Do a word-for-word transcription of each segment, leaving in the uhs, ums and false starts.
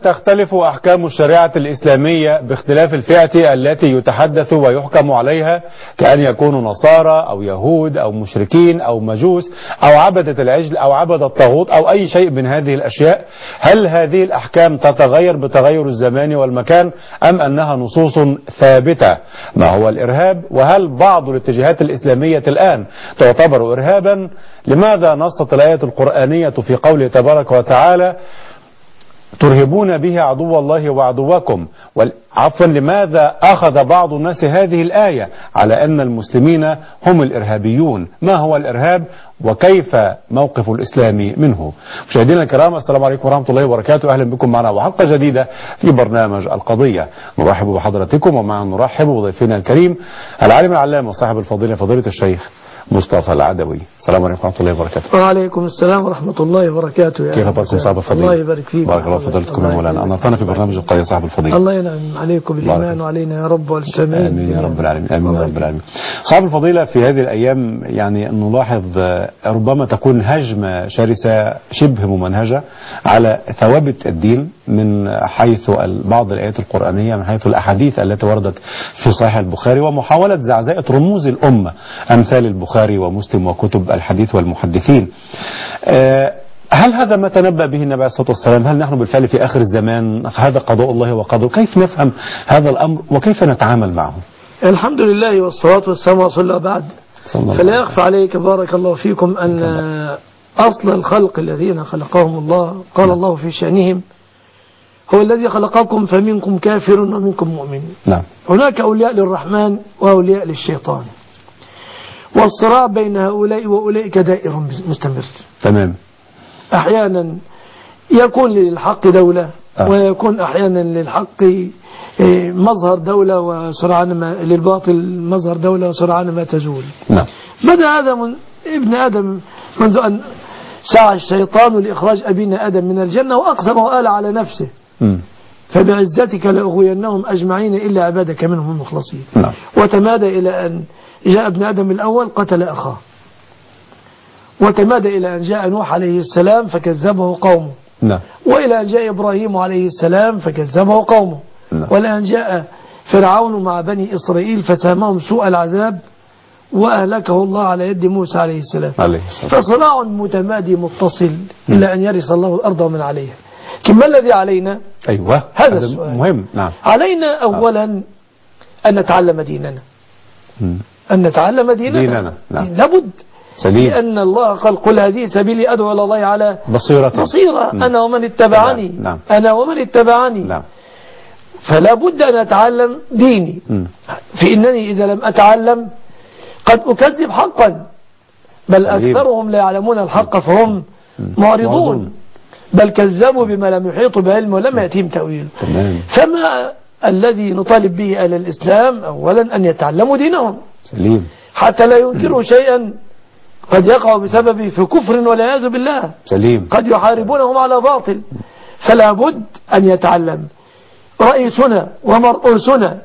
تختلف أحكام الشريعة الإسلامية باختلاف الفئة التي يتحدث ويحكم عليها، كأن يكونوا نصارى أو يهود أو مشركين أو مجوس أو عبدة العجل أو عبدة الطاغوت أو أي شيء من هذه الأشياء؟ هل هذه الأحكام تتغير بتغير الزمان والمكان أم أنها نصوص ثابتة؟ ما هو الإرهاب؟ وهل بعض الاتجاهات الإسلامية الآن تعتبر إرهابا؟ لماذا نصت الآية القرآنية في قوله تبارك وتعالى ترهبون به عدو الله وعدوكم؟ عفوا، لماذا أخذ بعض الناس هذه الآية على أن المسلمين هم الإرهابيون؟ ما هو الإرهاب وكيف موقف الإسلام منه؟ مشاهدينا الكرام، السلام عليكم ورحمة الله وبركاته. أهلا بكم معنا وحلقة جديدة في برنامج القضية. نرحب بحضراتكم ومعنا نرحب بضيفنا الكريم العالم العلامة وصاحب الفضيلة فضيلة الشيخ مصطفى العدوي. السلام عليكم ورحمة الله وبركاته. وعليكم السلام ورحمة الله وبركاته. كيف أخباركم صاحب الفضيلة؟ الله يبارك فيك. بارك الله فضيلتكم يا مولانا. أنرتنا في برنامج القضية صاحب الفضيلة. الله ينعم عليكم بالإيمان وعلينا يا رب والسامعين. آمين يا رب العالمين. آمين يا رب العالمين. صاحب الفضيلة، في هذه الأيام يعني نلاحظ ربما تكون هجمة شرسة شبه ممنهجة على ثوابت الدين من حيث بعض الآيات القرآنية، من حيث الأحاديث التي وردت في صحيح البخاري، ومحاولة زعزعة رموز الأمة أمثال البخاري ومسلم وكتب الحديث والمحدثين. هل هذا ما تنبأ به النبي عليه الصلاة والسلام؟ هل نحن بالفعل في آخر الزمان؟ هذا قضاء الله وقدره؟ كيف نفهم هذا الأمر وكيف نتعامل معه؟ الحمد لله والصلاة والسلام على رسول الله. بعد فلا يخفى عليك بارك الله فيكم أن أصل الخلق الذين خلقهم الله قال الله في شأنهم هو الذي خلقكم فمنكم كافر ومنكم مؤمن. نعم. هناك أولياء للرحمن وأولياء للشيطان، والصراع بين هؤلاء وأولئك دائر مستمر. تمام. أحيانا يكون للحق دولة آه. ويكون أحيانا للحق مظهر دولة وسرعان ما للباطل مظهر دولة وسرعان ما تزول. نعم. بدأ هذا من ابن آدم منذ أن سعى الشيطان لإخراج أبينا آدم من الجنة وأقسم وآل على نفسه م. فبعزتك لأغوينهم أجمعين إلا عبادك منهم المخلصين. نعم. وتمادى إلى أن جاء ابن آدم الأول قتل أخاه، وتمادى إلى أن جاء نوح عليه السلام فكذبه قومه. نعم. وإلى أن جاء إبراهيم عليه السلام فكذبه قومه. نعم. وإلى أن جاء فرعون مع بني إسرائيل فسامهم سوء العذاب وأهلكه الله على يد موسى عليه السلام. عليه السلام. فصراع متمادي متصل إلى أن يرث الله الأرض ومن عليها. لكن ما الذي علينا؟ أيوة، هذا السؤال مهم. نعم. علينا أولا أن نتعلم ديننا. م. أن نتعلم ديننا, ديننا. نعم. لابد. سليم. لأن الله قال قل هذه سبيلي أدعو إلى الله على بصيرة, بصيرة. أنا ومن اتبعني. نعم. أنا ومن اتبعني. نعم. فلا بد أن أتعلم ديني. م. فإنني إذا لم أتعلم قد أكذب حقا، بل سليم. أكثرهم لا يعلمون الحق فهم معرضون، بل كذبوا بما لم يحيطوا بعلم ولم يأتيهم تأويل. فما الذي نطالب به أهل الإسلام؟ أولا أن يتعلموا دينهم. سليم. حتى لا ينكروا شيئا قد يقع بسببه في كفر والعياذ بالله. سليم. قد يحاربونهم على باطل، فلا بد أن يتعلم. رئيسنا ومرؤوسنا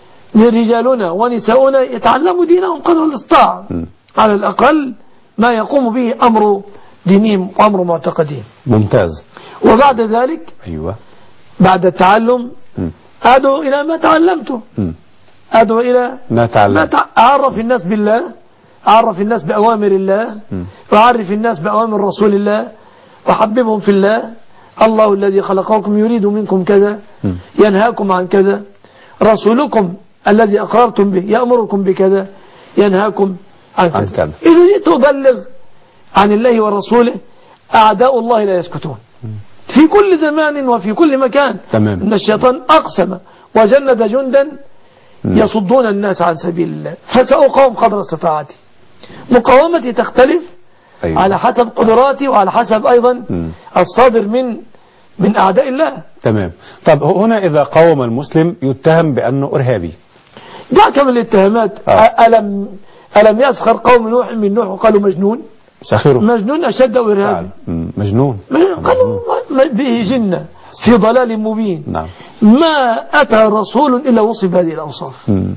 رجالنا ونساؤنا يتعلموا دينهم قدر الاستطاعة، على الأقل ما يقوم به أمر دينهم وأمر معتقدهم. ممتاز. وبعد ذلك أيوة. بعد التعلم م. أدعو إلى ما تعلمته. م. أدعو إلى ما تعلم. أعرف الناس بالله، أعرف الناس بأوامر الله، م. وأعرف الناس بأوامر رسول الله، وحببهم في الله. الله الذي خلقكم يريد منكم كذا، م. ينهاكم عن كذا. رسولكم الذي أقررتم به يأمركم بكذا، ينهاكم عن كذا. إذا جئت أبلغ عن الله ورسوله أعداء الله لا يسكتون في كل زمان وفي كل مكان. تمام. إن الشيطان أقسم وجند جندا يصدون الناس عن سبيل الله، فسأقاوم قدر استطاعتي. مقاومتي تختلف أيوة. على حسب قدراتي وعلى حسب أيضا م. الصادر من من أعداء الله. تمام. طب هنا إذا قاوم المسلم يتهم بأنه إرهابي. دعك من الاتهامات. آه. ألم ألم يسخر قوم نوح من نوح وقالوا مجنون؟ سخروا. مجنون أشد أو إرهابي؟ مجنون. قالوا به جنة في ضلال مبين. نعم. ما أتى رسول إلا وصف هذه الأوصاف. م.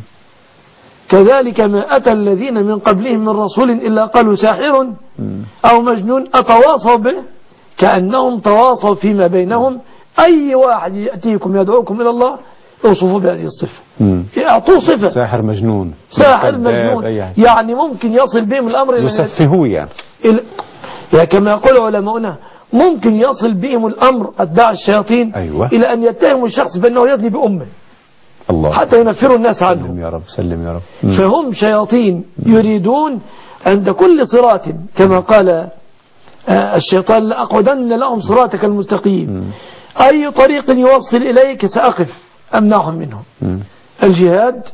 كذلك ما أتى الذين من قبلهم من رسول إلا قالوا ساحر م. أو مجنون أتواصوا به، كأنهم تواصوا فيما بينهم أي واحد يأتيكم يدعوكم إلى الله اوصفوا بهذه الصفة، اعطوه صفة ساحر مجنون، ساحر مجنون، يعني ممكن يصل بهم الأمر إلى يسفهوه يعني يعني كما يقول علماؤنا ممكن يصل بهم الأمر أتباع الشياطين أيوة. إلى أن يتهموا الشخص بأنه يزني بأمه الله، حتى ينفروا الناس عنه. سلم يا رب، سلم يا رب. مم. فهم شياطين يريدون عند كل صراط كما قال الشيطان لأقعدن لهم صراطك المستقيم. مم. أي طريق يوصل إليك سأقف أمنعهم منه. مم. الجهاد،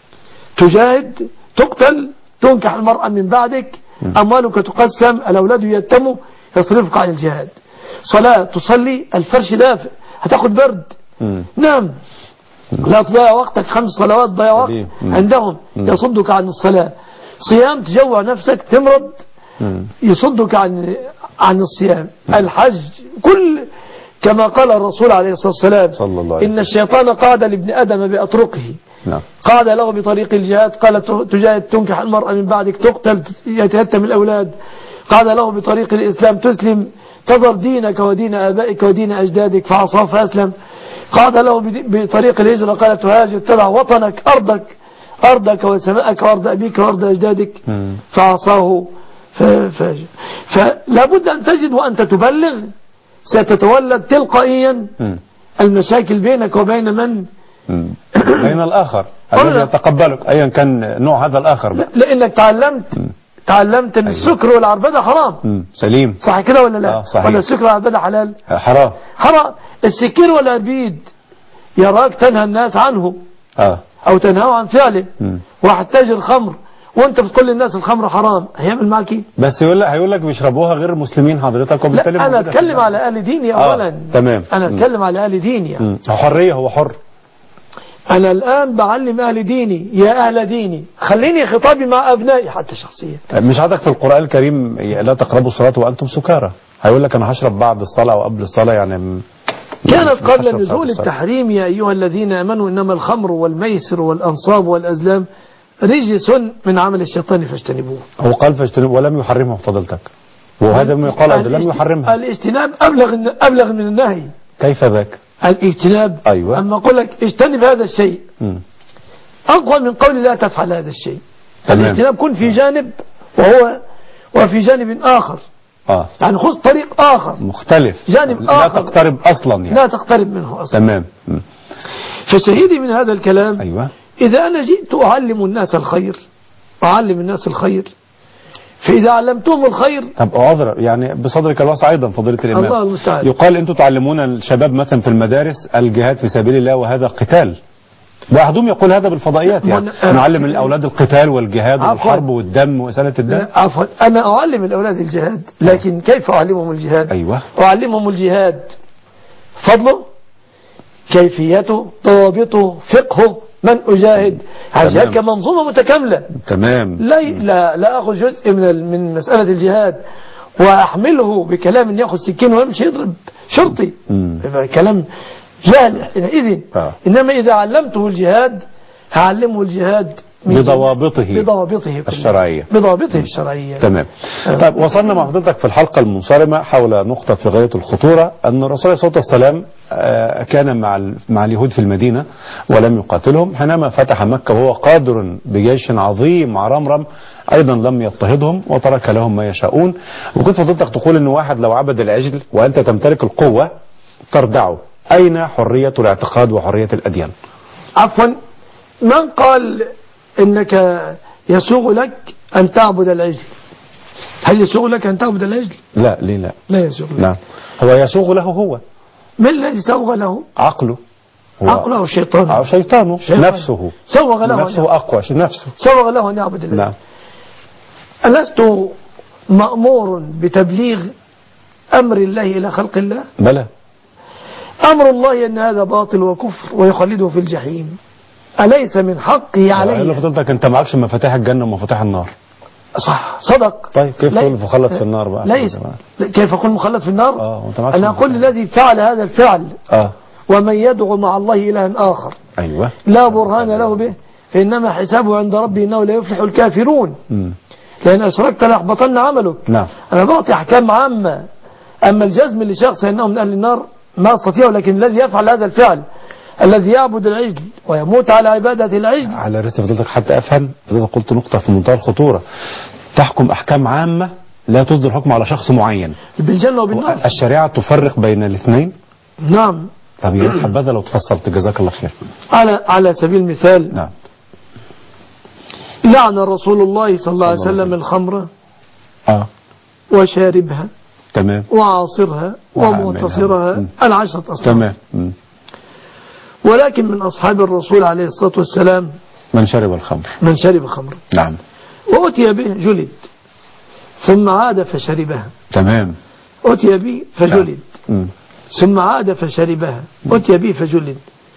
تجاهد، تقتل، تنكح المرأة من بعدك، مم. أموالك تقسم، الأولاد يتموا، يصرفك عن الجهاد. صلاة تصلي، الفرش دافئ، هتاخد برد. مم. نعم، لا تضيع وقتك، خمس صلوات ضيع وقت عندهم يصدك عن الصلاة. صيام، تجوع نفسك تمرض يصدك عن عن الصيام. الحج، كل كما قال الرسول عليه الصلاة والسلام صلى الله عليه وسلم. إن الشيطان قاد لابن آدم بأطرقه. نعم. قاد له بطريق الجهاد، قال تجاهد، تنكح المرأة من بعدك، تقتل، يتيتم الأولاد. قال له بطريق الإسلام، تسلم، تضر دينك ودين آبائك ودين أجدادك، فعصاه فأسلم. قال له بطريق الهجرة، قال تهاجر، تبع وطنك، أرضك أرضك وسماءك وأرض أبيك وأرض أجدادك، فعصاه فاجر. فلا بد أن تجد وأنت تبلغ ستتولد تلقائيا المشاكل بينك وبين من؟ بين الآخر الذي يتقبلك أيا كان نوع هذا الآخر بقى. لأنك تعلمت م. تعلمت أن السكر والعربدة حرام. م. سليم، صح كده ولا لا؟ آه صحيح. ولا السكر والعربدة حلال؟ حرام. حرام. السكير والعربيد يراك تنهى الناس عنه آه. أو تنهوا عن فعله. م. واحد تاجر خمر وانت بتقول للناس الخمر حرام، هيعمل معك ايه؟ بس يقول لك هيقول لك بيشربوها غير المسلمين حضرتك، وبالتالي لا انا اتكلم على اهل ديني اولا. آه. تمام. انا اتكلم على اهل ديني يعني. حريه، هو حر. انا الان بعلم اهل ديني، يا اهل ديني خليني خطابي مع ابنائي حتى شخصيا. مش عندك في القرآن الكريم لا تقربوا الصلاة وانتم سكارى؟ هيقول لك انا هشرب بعد الصلاة او قبل الصلاة يعني. كانت قبل نزول التحريم يا ايها الذين امنوا انما الخمر والميسر والانصاب والازلام رجس من عمل الشيطان فاجتنبوه. هو قال فاجتنبوه ولم يحرمه فضلتك، وهذا ما يقال لم يحرمها. الاجتناب أبلغ أبلغ من النهي. كيف ذاك؟ الاجتناب أيوة. أما أقول لك اجتنب هذا الشيء م. أقوى من قول لا تفعل هذا الشيء. تمام. الاجتناب كن في جانب وهو وفي جانب آخر. آه. يعني خذ طريق آخر مختلف، جانب لا آخر لا تقترب أصلا يعني. لا تقترب منه أصلا. تمام. م. فشهيدي من هذا الكلام. أيوة. إذا أنا جئت أعلم الناس الخير، أعلم الناس الخير، فإذا علمتهم الخير. طب أعذر يعني بصدرك الواسع أيضا فضيلة الإمام، الله المستعان. يقال أنتم تعلمون الشباب مثلا في المدارس الجهاد في سبيل الله وهذا قتال، وأحدهم يقول هذا بالفضائيات يعني نعلم الأولاد القتال والجهاد والحرب والدم وإسالة الدم. عفوا، أنا أعلم الأولاد الجهاد، لكن كيف أعلمهم الجهاد؟ أيوة. أعلمهم الجهاد فضله، كيفيته، ضوابطه، فقهه، من أجاهد. الجهاد كمنظومة متكاملة. تمام. لا لا لا أخذ جزء من من مسألة الجهاد وأحمله بكلام يأخذ سكين ويمشي يضرب شرطي، كلام جاهل حينئذ. آه. إنما إذا علمته الجهاد هعلمه الجهاد بضوابطه بضوابطه الشرعية بضوابطه الشرعية. تمام. طيب وصلنا مع حضرتك في الحلقة المنصرمة حول نقطة في غاية الخطورة، أن الرسول صلى الله عليه وسلم كان مع مع اليهود في المدينة ولم يقاتلهم، حينما فتح مكة وهو قادر بجيش عظيم مع رمرم أيضا لم يضطهدهم وترك لهم ما يشاءون. وكنت فضلتك تقول أن واحد لو عبد العجل وأنت تمتلك القوة تردعه، أين حرية الاعتقاد وحرية الأديان؟ عفوا، من قال إنك يسوغ لك أن تعبد العجل؟ هل يسوغ لك أن تعبد العجل؟ لا ليه لا لا يسوغ لك. لا. هو يسوغ له هو. من الذي سوغ له؟ عقله. عقله وشيطانه. أو شيطانه. شيطان. نفسه. سوغ له. نفسه أقوى. نفسه. سوغ له أن يعبد الله. نعم. ألست مأمور بتبليغ أمر الله إلى خلق الله؟ بلى. أمر الله أن هذا باطل وكفر ويخلده في الجحيم، أليس من حقه عليه؟ اللي فضلتك أنت معكش مفاتيح الجنة ومفاتيح النار. صح، صدق. طيب كيف تقول مخلد في النار بقى؟ ليس. كيف أقول مخلد في النار؟ آه وأنت معكش. أنا أقول الذي فعل هذا الفعل آه ومن يدعو مع الله إلها آخر أيوة لا برهان له به فإنما حسابه عند ربه إنه لا يفلح الكافرون. م. لأن أشركت لأحبطن عملك. نعم. أنا بعطي أحكام عامة، أما الجزم لشخص أنه من أهل النار ما أستطيع، لكن الذي يفعل هذا الفعل الذي يعبد العجل ويموت على عبادة العجل. على رأس فضلتك حتى أفهم، فضلتك قلت نقطة في منتهى الخطورة، تحكم أحكام عامة لا تصدر حكم على شخص معين بالجنة وبالنار. الشريعة تفرق بين الاثنين. نعم. طب يا ريت حبذا لو تفصلت، جزاك الله خير. على على سبيل المثال، نعم، لعن رسول الله صلى الله عليه وسلم الخمر آه. وشاربها، تمام، وعاصرها ومعتصرها العشرة أصناف. تمام. ولكن من أصحاب الرسول عليه الصلاة والسلام من شرب الخمر، من شرب خمر، نعم، وأتي به جلد، ثم عاد فشربها. تمام. أتي به فجلد، نعم. ثم عاد فشربها، أتي به فجلد،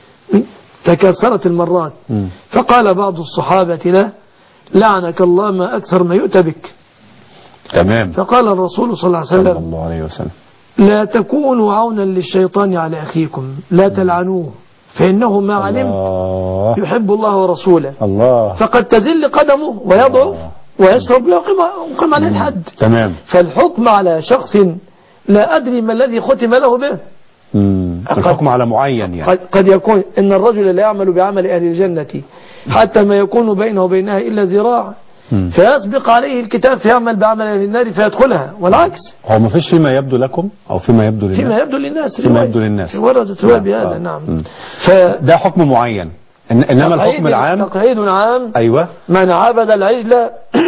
تكاثرت المرات. م. فقال بعض الصحابة له: لعنك الله ما أكثر ما يؤتى بك. تمام. فقال الرسول صلى الله عليه وسلم, صلى الله عليه وسلم: لا تكونوا عونا للشيطان على أخيكم، لا تلعنوه، فإنه ما علمت يحب الله ورسوله. الله. فقد تزل قدمه ويضعف ويشرب ويقيم عليه الحد. تمام. فالحكم على شخص لا أدري ما الذي ختم له به. امم الحكم على معين يعني. قد يكون إن الرجل لا يعمل بعمل أهل الجنة حتى ما يكون بينه وبينها إلا ذراع، فيسبق عليه الكتاب فيعمل بعمل أهل النار فيدخلها، والعكس. هو ما فيش فيما يبدو لكم أو فيما يبدو للناس؟ فيما يبدو للناس، فيما يبدو للناس وردت رواية بهذا. نعم. فده حكم معين، إنما الحكم العام تقعيد عام. أيوة. من عبد العجل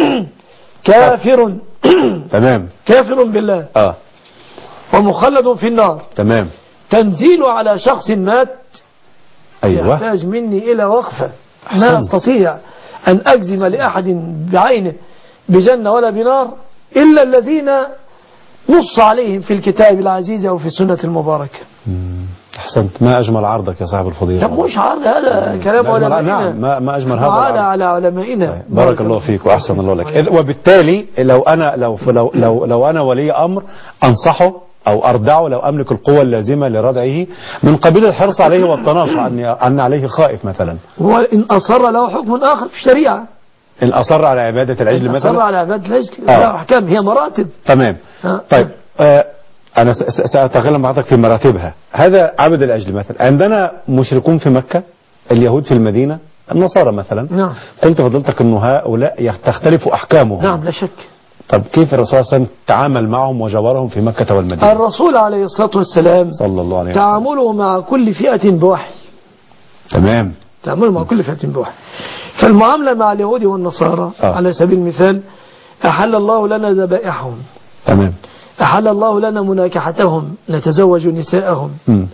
كافر. تمام. كافر بالله. آه. ومخلد في النار. تمام. تنزيل على شخص مات. أيوة. يحتاج مني إلى وقفة. ما أستطيع أن أجزم لأحد بعينه بجنة ولا بنار إلا الذين نص عليهم في الكتاب العزيز أو في السنة المباركة. أحسنت. ما أجمل عرضك يا صاحب الفضيلة. طب مش عرض هذا، كلام علمائنا. نعم، ما, ما أجمل هذا العرض على علمائنا. بارك, بارك الله فيك وأحسن الله لك. إذ وبالتالي لو أنا لو لو لو, لو أنا ولي أمر أنصحه أو أردعه لو أملك القوة اللازمة لردعه من قبيل الحرص عليه والتناصح أن عليه خائف مثلا. وإن أصر له حكم آخر في الشريعة. إن أصر على عبادة العجل مثلا. أصر على عبادة العجل له أحكام، هي مراتب. تمام. آه. طيب آه أنا سأتكلم معك في مراتبها. هذا عبد العجل مثلا. عندنا مشركون في مكة، اليهود في المدينة، النصارى مثلا. نعم. قلت فضلتك أنه هؤلاء تختلف أحكامهم. نعم لا شك. طب كيف الرسول صلى الله عليه وسلم تعامل معهم وجوارهم في مكة والمدينة؟ الرسول عليه الصلاة والسلام صلى الله عليه وسلم تعامله مع كل فئة بوحي. تمام. تعامله مع كل فئة بوحي. فالمعاملة مع اليهود والنصارى آه. على سبيل المثال: أحل الله لنا ذبائحهم. تمام. أحل الله لنا مناكحتهم، نتزوج نساءهم. م.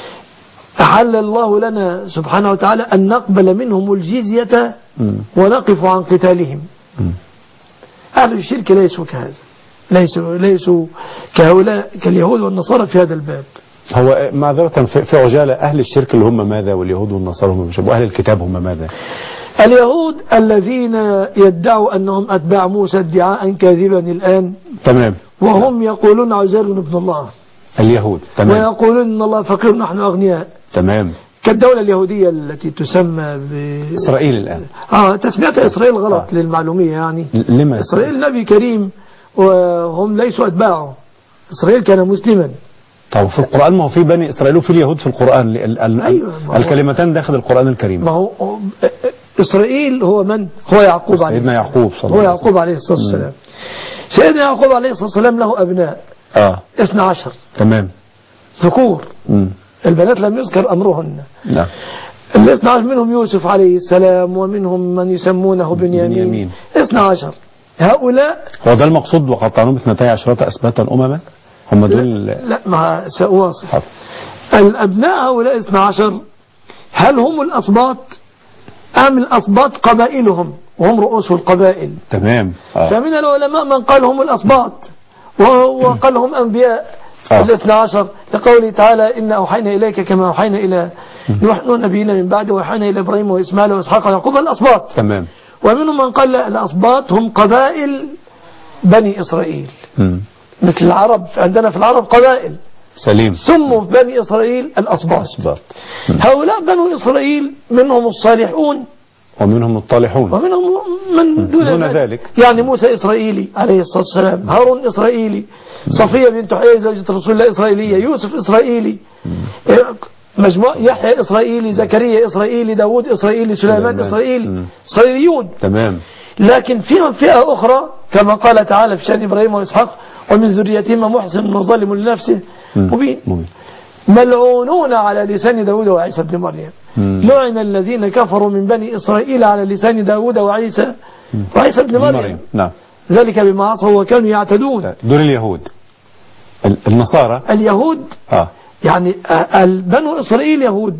أحل الله لنا سبحانه وتعالى أن نقبل منهم الجزية م. ونقف عن قتالهم. م. أهل الشرك ليسوا كهذا، ليسوا ليسوا كهؤلاء كاليهود والنصارى في هذا الباب. هو معذرة في عجالة، أهل الشرك اللي هم ماذا واليهود والنصارى هم مش، وأهل الكتاب هم ماذا؟ اليهود الذين يدعوا أنهم أتباع موسى ادعاء كاذبا الآن. تمام. وهم يقولون عزير ابن الله. اليهود. تمام. ويقولون أن الله فقير نحن أغنياء. تمام. كالدولة اليهودية التي تسمى ب... إسرائيل الآن. آه تسميتها إسرائيل غلط آه. للمعلومية يعني. لما إسرائيل نبي كريم وهم ليسوا أتباعه. إسرائيل كان مسلما. طب في القرآن ما هو في بني إسرائيل وفي اليهود في القرآن ال ال أيوة الكلمتان داخل القرآن الكريم. ما هو إسرائيل هو من؟ هو يعقوب عليه سيدنا يعقوب صلى الله عليه وسلم. هو يعقوب عليه الصلاة والسلام. سيدنا يعقوب عليه الصلاة والسلام له أبناء آه. اثنى عشر. تمام. ذكور. البنات لم يذكر أمرهن. نعم. الاثنى عشر منهم يوسف عليه السلام، ومنهم من يسمونه بنيامين. اثنى عشر هؤلاء. هو ده المقصود وقطعناهم اثنتي عشرة أسباتا أمما؟ هم دول. لا, لا ما سأواصل. الأبناء هؤلاء اثنى عشر هل هم الأصباط أم الأصباط قبائلهم وهم رؤوس القبائل؟ تمام. آه. فمن العلماء من قال هم الأصباط وقال هم أنبياء آه. الاثنى عشر لقوله تعالى: إن أوحينا إليك كما أوحينا إلى نوح ونبينا من بعد، وأوحينا إلى إبراهيم وإسماعيل وإسحاق ويعقوب الأصباط. تمام. ومنهم من قال لا، الأصباط هم قبائل بني إسرائيل. م. مثل العرب عندنا في العرب قبائل. سليم. سموا بني إسرائيل الأصباط. هؤلاء بنو إسرائيل منهم الصالحون ومنهم الطالحون ومنهم من دون, دون ذلك. ذلك يعني موسى إسرائيلي عليه الصلاة والسلام، هارون إسرائيلي، صفية بنت حيي زوجة رسول الله إسرائيلية، يوسف إسرائيلي، مجموع يحيى إسرائيلي، زكريا إسرائيلي، داود إسرائيلي، سليمان إسرائيلي، إسرائيليون. تمام. لكن فيهم فئة أخرى كما قال تعالى في شأن إبراهيم وإسحاق ومن ذريتهما محسن وظالم لنفسه مبين، ملعونون على لسان داود وعيسى بن مريم، لعن الذين كفروا من بني إسرائيل على لسان داود وعيسى وعيسى بن مريم, مريم. نعم. ذلك بما عصوا وكانوا يعتدون. دول اليهود. النصارى اليهود آه. يعني بنو إسرائيل يهود،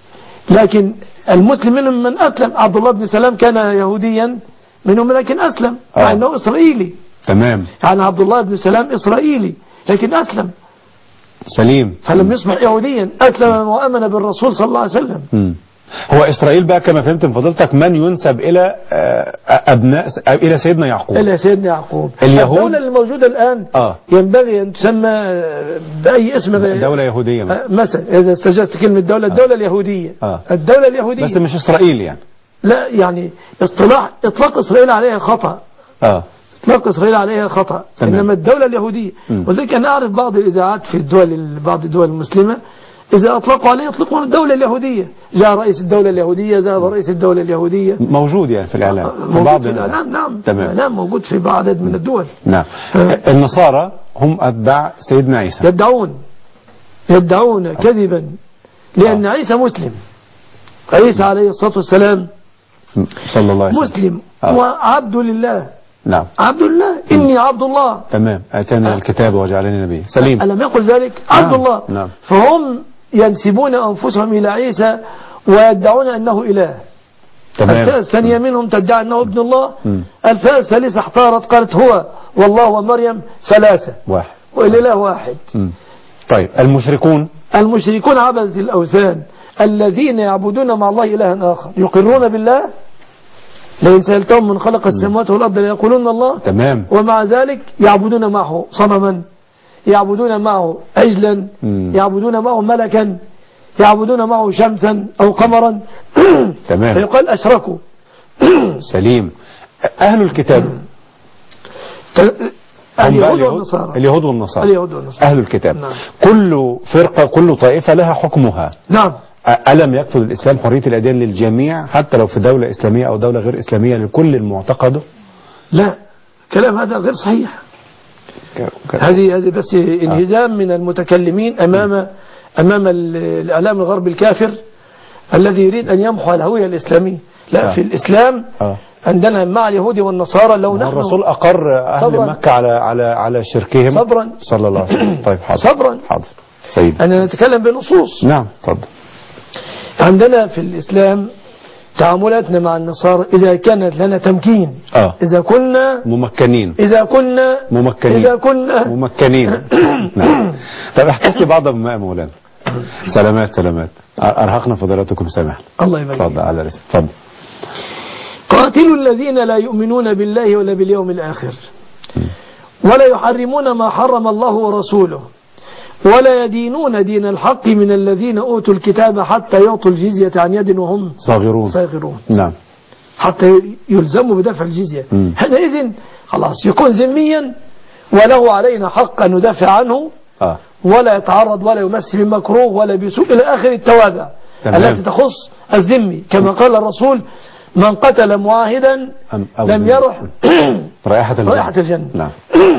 لكن المسلم منهم من أسلم. عبد الله بن سلام كان يهوديا منهم لكن أسلم آه. مع أنه إسرائيلي. تمام. يعني عبد الله بن سلام إسرائيلي لكن أسلم سليم، فلم يصبح يهوديا، أسلم وأمن بالرسول صلى الله عليه وسلم. م. هو إسرائيل بقى كما فهمت من فضلتك من ينسب إلى أبناء إلى سيدنا يعقوب. إلى سيدنا يعقوب. اليهود الدولة الموجودة الآن آه. ينبغي أن تسمى بأي اسم، دولة يهودية مثلا إذا استجزت كلمة دولة الدولة آه. اليهودية آه. الدولة اليهودية بس مش إسرائيل يعني. لا يعني اصطلاح إطلاق إسرائيل عليها خطأ. آه. إطلاق إسرائيل عليها خطأ. تمام. إنما الدولة اليهودية، ولذلك أنا أعرف بعض الإذاعات في الدول بعض الدول المسلمة إذا أطلقوا عليه يطلقون الدولة اليهودية، جاء رئيس الدولة اليهودية، ذهب رئيس الدولة اليهودية، موجود يعني في الإعلام. موجود في الإعلام. نعم. تمام. نعم موجود في عدد من الدول. نعم. النصارى هم أتباع سيدنا عيسى. يدعون يدعون كذبا لأن آه. عيسى مسلم. عيسى عليه الصلاة والسلام صلى الله عليه وسلم مسلم آه. وعبد لله. نعم. عبد الله. إني عبد الله. تمام. أتاني آه. الكتاب وجعلني نبي. سليم. ألم يقل ذلك؟ عبد نعم. الله. نعم. فهم ينسبون أنفسهم إلى عيسى ويدعون أنه إله. تمام. الفئة الثانية منهم تدعي أنه ابن الله. الفئة الثالثة احتارت قالت هو والله ومريم ثلاثة واحد والإله واحد. م. طيب المشركون المشركون عبدة الأوثان الذين يعبدون مع الله إلها آخر يقرون بالله، لئن سألتهم من خلق السماوات والأرض ليقولون الله. تمام. ومع ذلك يعبدون معه صنما، يعبدون معه عجلا، يعبدون معه ملكا، يعبدون معه شمسا أو قمرا. تمام. فيقال أشركوا. سليم. أهل الكتاب اليهود والنصارى. اليهود والنصارى. اليهود والنصارى. أهل الكتاب. نعم. كل فرقة كل طائفة لها حكمها. نعم. ألم يكفل الإسلام حرية الأديان للجميع حتى لو في دولة إسلامية أو دولة غير إسلامية لكل المعتقد؟ لا، كلام هذا غير صحيح. هذه هذه بس انهزام من المتكلمين أمام أمام الإعلام الغربي الكافر الذي يريد أن يمحو الهوية الإسلامية. لا، في الإسلام عندنا مع اليهود والنصارى لو نحن الرسول أقر أهل صبرا. مكة على على على شركهم صبرا صلى الله عليه وسلم. طيب حاضر. صبرا. حاضر سيد. أنا نتكلم بنصوص. نعم تفضل. عندنا في الإسلام تعاملاتنا مع النصارى إذا كانت لنا تمكين آه. إذا كنا ممكنين إذا كنا ممكنين إذا كنا ممكنين. نعم. طب احتفي بعض بماء مولانا. سلامات سلامات. أرهقنا فضلاتكم سامح. الله يبارك. تفضل على رسل. تفضل. قاتلوا الذين لا يؤمنون بالله ولا باليوم الآخر ولا يحرمون ما حرم الله ورسوله ولا يدينون دين الحق من الذين أوتوا الكتاب حتى يعطوا الجزية عن يد وهم صاغرون. صاغرون. نعم. حتى يلزموا بدفع الجزية. حينئذ خلاص يكون ذميا وله علينا حق أن ندافع عنه آه. ولا يتعرض ولا يمس بمكروه ولا بسوء إلى آخر التوابع التي تخص الذمي كما قال الرسول من قتل معاهدا لم يرح رائحة الجنة, رائحة الجنة. نعم.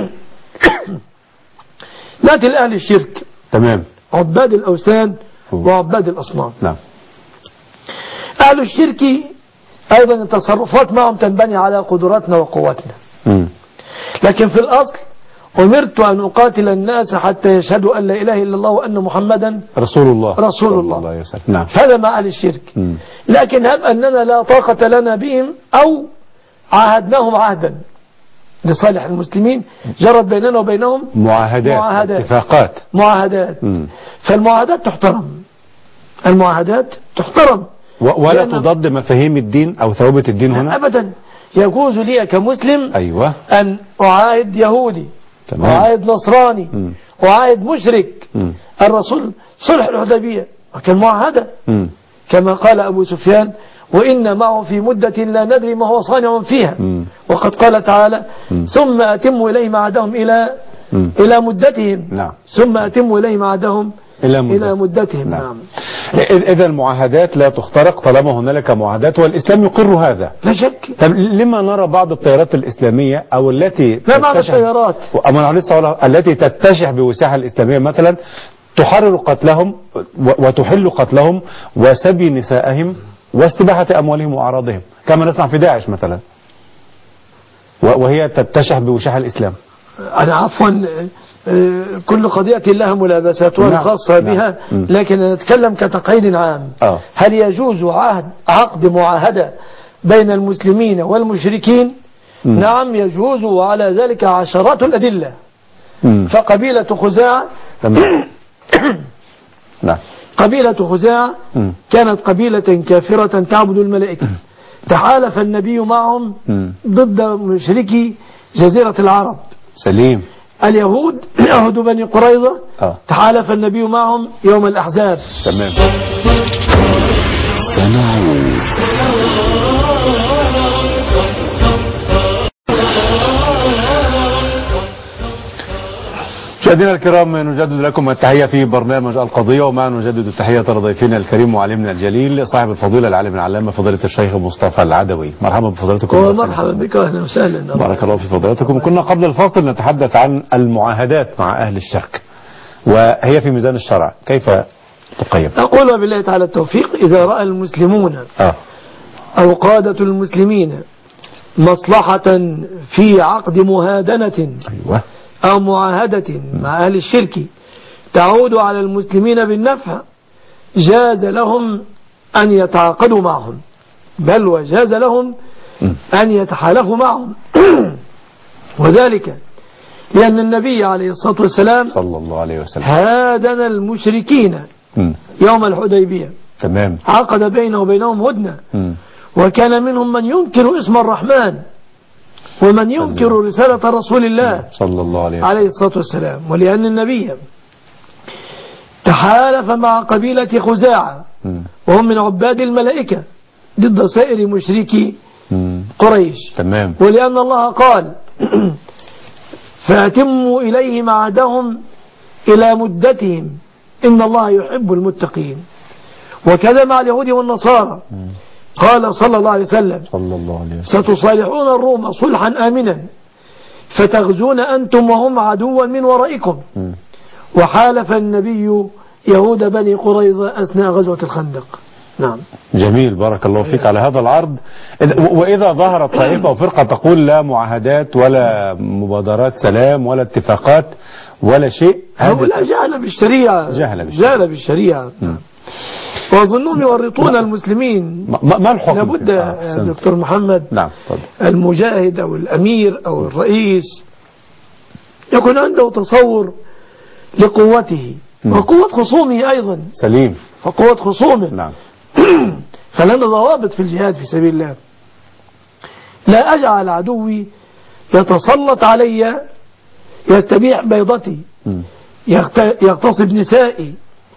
نأتي لأهل الشرك. تمام. عباد الأوثان وعباد الأصنام. نعم. أهل الشرك أيضا التصرفات معهم تنبني على قدراتنا وقواتنا. م. لكن في الأصل أمرت أن أقاتل الناس حتى يشهدوا أن لا إله إلا الله وأن محمدا رسول الله رسول الله, الله نعم. فهذا مع أهل الشرك. م. لكن هب أننا لا طاقة لنا بهم أو عاهدناهم عهدا لصالح المسلمين جرت بيننا وبينهم معاهدات, معاهدات. اتفاقات معاهدات. م. فالمعاهدات تحترم المعاهدات تحترم ولا تضاد مفاهيم الدين أو ثوابت الدين هنا أبدا. يجوز لي كمسلم أيوة. أن أعاهد يهودي تمام. أعاهد نصراني م. أعاهد مشرك. م. الرسول صلح الحديبية وكان معاهدة م. كما قال أبو سفيان وإن معه في مدة لا ندري ما هو صانع فيها. م. وقد قال تعالى م. ثم أتموا إليهم عهدهم إلى م. إلى مدتهم. نعم. ثم أتموا إليهم عهدهم إلى, إلى مدتهم. نعم. نعم. إذا المعاهدات لا تخترق طالما هنالك معاهدات، والإسلام يقر هذا لا شك. طب لما نرى بعض التيارات الإسلامية أو التي لا بعض التيارات التي تتشح بوساحة الإسلامية مثلا تحرر قتلهم وتحل قتلهم وسبي نسائهم واستباحة أموالهم وأعراضهم كما نسمع في داعش مثلا، وهي تتشح بوساحة الإسلام؟ أنا عفوا كل قضية لها ملابسات وأنا خاصة بها، لكن نتكلم كتقعيد عام. أوه. هل يجوز عهد عقد معاهدة بين المسلمين والمشركين؟ م. نعم يجوز، وعلى ذلك عشرات الأدلة. م. فقبيلة خزاعة نعم. قبيلة خزاعة كانت قبيلة كافرة تعبد الملائكة. م. تحالف النبي معهم م. ضد مشركي جزيرة العرب. سليم. اليهود يهود بني قريظة آه. تحالف النبي معهم يوم الأحزاب. تمام. سنعود. مشاهدينا الكرام نجدد لكم التحية في برنامج القضية، ومعنا نجدد التحية لضيفنا الكريم وعالمنا الجليل صاحب الفضيلة العالم العلامة فضيلة الشيخ مصطفى العدوي. مرحبا بفضيلتكم. مرحبا بك واهلا وسهلا. بارك الله في فضيلتكم. كنا قبل الفاصل نتحدث عن المعاهدات مع أهل الشرك وهي في ميزان الشرع، كيف تقيم؟ أقول بالله تعالى التوفيق. إذا رأى المسلمون آه. أو قادة المسلمين مصلحة في عقد مهادنة أيوة. أو معاهدة مع أهل الشرك تعود على المسلمين بالنفع، جاز لهم أن يتعاقدوا معهم، بل وجاز لهم أن يتحالفوا معهم. وذلك لأن النبي عليه الصلاة والسلام صلى الله عليه وسلم هادن المشركين يوم الحديبية. تمام. عقد بينه وبينهم هدنة، وكان منهم من ينكر اسم الرحمن ومن ينكر رسالة رسول الله صلى الله عليه, عليه الصلاة والسلام. ولأن النبي تحالف مع قبيلة خزاعة وهم من عباد الملائكة ضد سائر مشركي قريش. تمام. ولأن الله قال فأتموا إليهم عهدهم إلى مدتهم إن الله يحب المتقين. وكذا مع اليهود والنصارى قال صلى الله عليه وسلم صلى الله عليه وسلم ستصالحون الروم صلحا آمنا فتغزون أنتم وهم عدوا من ورائكم. م. وحالف النبي يهود بني قريظة أثناء غزوة الخندق. نعم. جميل. بارك الله فيك على هذا العرض. وإذا ظهرت طائفة وفرقة تقول لا معاهدات ولا مبادرات سلام ولا اتفاقات ولا شيء، هؤلاء جهل بالشريعة. جهل بالشريعة, جهل بالشريعة. م. وظنون يورطون المسلمين. ما, ما الحكم؟ لابد يا دكتور محمد نعم. المجاهد أو الأمير أو الرئيس يكون عنده تصور لقوته م. وقوة خصومه أيضا. سليم. وقوة خصومه. نعم. فلنا ضوابط في الجهاد في سبيل الله. لا أجعل عدوي يتسلط علي يستبيح بيضتي م. يغتصب نسائي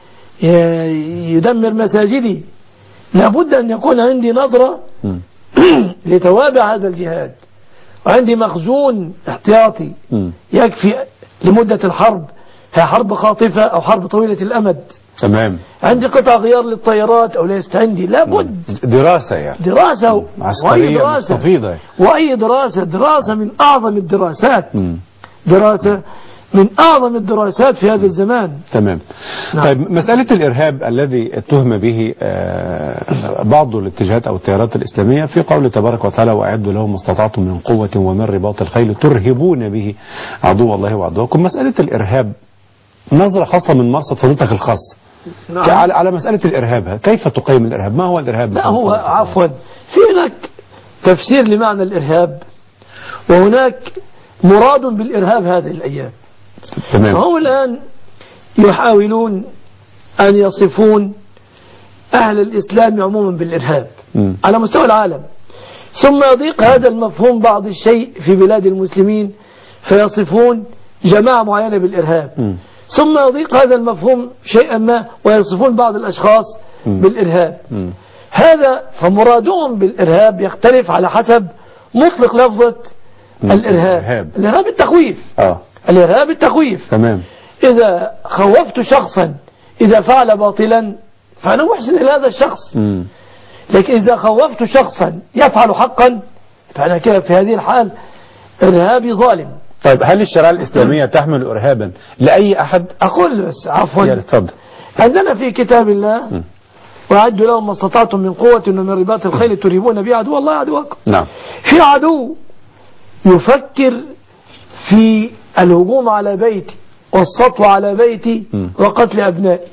يدمر مساجدي. لابد أن يكون عندي نظرة لتوابع هذا الجهاد، وعندي مخزون احتياطي يكفي لمدة الحرب، هي حرب خاطفة أو حرب طويلة الأمد. تمام. عندي قطع غيار للطيارات أو ليست عندي. لابد دراسة يعني دراسة عسكرية دراسة مستفيضة، وأي دراسة دراسة من أعظم الدراسات م. دراسة من أعظم الدراسات في هذا الزمان. تمام. نعم. طيب مسألة الإرهاب الذي اتهم به بعض الاتجاهات أو التيارات الإسلامية في قوله تبارك وتعالى وأعدوا لهم ما استطعتم من قوة ومن رباط الخيل ترهبون به عدو الله وعدوكم. مسألة الإرهاب نظرة خاصة من مرصد فضيلتك الخاص. نعم. على على مسألة الإرهاب كيف تقيم الإرهاب؟ ما هو الإرهاب؟ لا هو عفوا في هناك تفسير لمعنى الإرهاب، وهناك مراد بالإرهاب هذه الأيام. تمام. هم الآن يحاولون أن يصفون أهل الإسلام عموما بالإرهاب م. على مستوى العالم، ثم يضيق هذا المفهوم بعض الشيء في بلاد المسلمين فيصفون جماعة معينة بالإرهاب م. ثم يضيق هذا المفهوم شيئا ما ويصفون بعض الأشخاص م. بالإرهاب م. هذا فمرادهم بالإرهاب يختلف على حسب مطلق لفظة الإرهاب. الإرهاب التخويف. آه. الإرهاب التخويف. تمام. إذا خوفت شخصا إذا فعل باطلا فأنا محسن إلى هذا الشخص. م. لكن إذا خوفت شخصا يفعل حقا فأنا كده في هذه الحال إرهابي ظالم. طيب هل الشريعة الإسلامية تحمل إرهابا لأي أحد؟ أقول بس عفوا يا تفضل. عندنا في كتاب الله وأعدوا لهم ما استطعتم من قوة ومن رباط الخيل ترهبون به عدو الله عدوكم. نعم. في عدو يفكر في الهجوم على بيتي والسطو على بيتي م. وقتل أبنائي.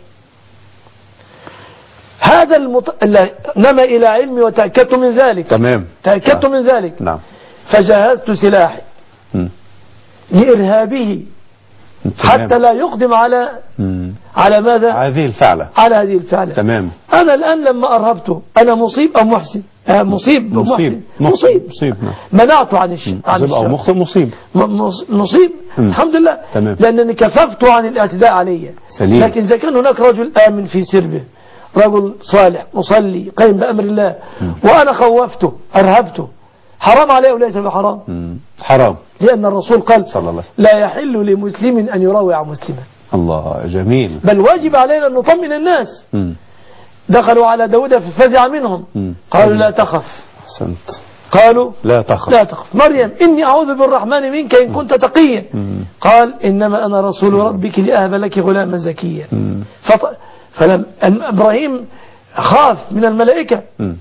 هذا المط... نما إلى علمي وتأكدت من ذلك. تمام. تأكدت نعم. من ذلك. نعم. فجهزت سلاحي م. لإرهابه حتى لا يقدم على م. على ماذا؟ هذه الفعلة. على هذه الفعلة. تمام. أنا الآن لما أرهبته أنا مصيب أو محسن؟ آه مصيب مصيب مصيب, مصيب. نعم. منعته عن الشيء مصيب أو مخطئ مصيب مصيب م. الحمد لله. تمام. لأنني كففته عن الاعتداء علي. سليم. لكن إذا كان هناك رجل آمن في سربه رجل صالح مصلي قيم بأمر الله م. وأنا خوفته أرهبته حرام عليه وليس بحرام؟ م. حرام. لأن الرسول قال صلى الله عليه وسلم لا يحل لمسلم أن يروع مسلما. الله جميل. بل واجب علينا أن نطمئن الناس. م. دخلوا على داود ففزع منهم م. قالوا لا تخف. أحسنت. قالوا لا تخف لا تخف. مريم إني أعوذ بالرحمن منك إن كنت تقيا. قال إنما أنا رسول ربك لأهب لك غلاما زكيا. فط... فلم إبراهيم خاف من الملائكة م.